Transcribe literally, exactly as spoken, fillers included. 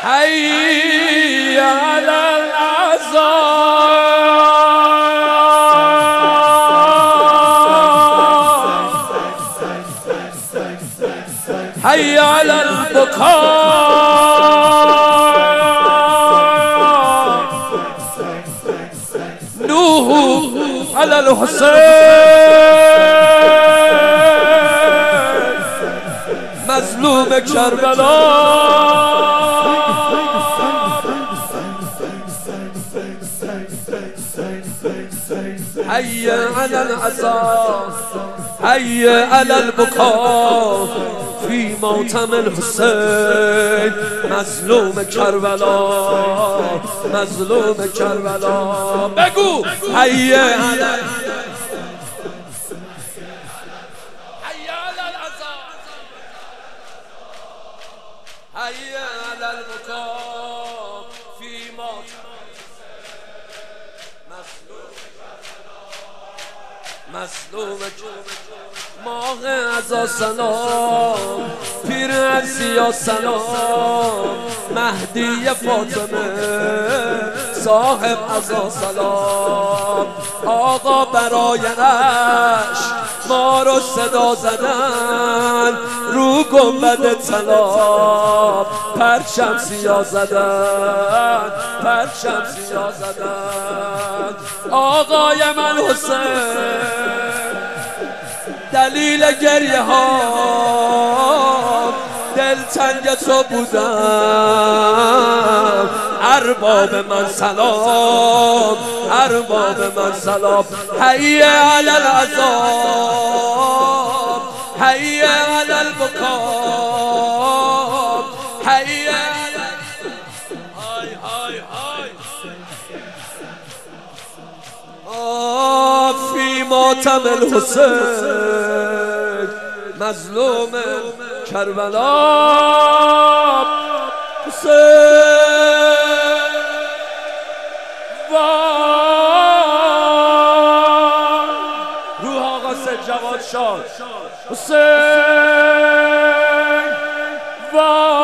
حي على العزاء حي على البكاء نوح على الحسين مظلوم کربلا حي على العزاء حي على البكاء في ماتم الحسين مظلوم کربلا مظلوم کربلا بگو حي على حي على العزاء حي على البكاء في ماتم مظلوم ماه عزا سلام پیر عزیا سلام مهدی فاطمه صاحب عزا سلام آقا برای رش ما رو صدا زدن رو گنبد طلا پرچم سیاه زدن پرچم سیاه زدن آقای من حسین دلیل گریه ها دلتنگ تو بودم ارباب من سلام ارباب من سلام حي على العذاب حي على البكاء حي على هاي هاي هاي آه في ماتم الحسين مظلوم کربلا حسین وای روح آقا سید جواد شاد حسین وای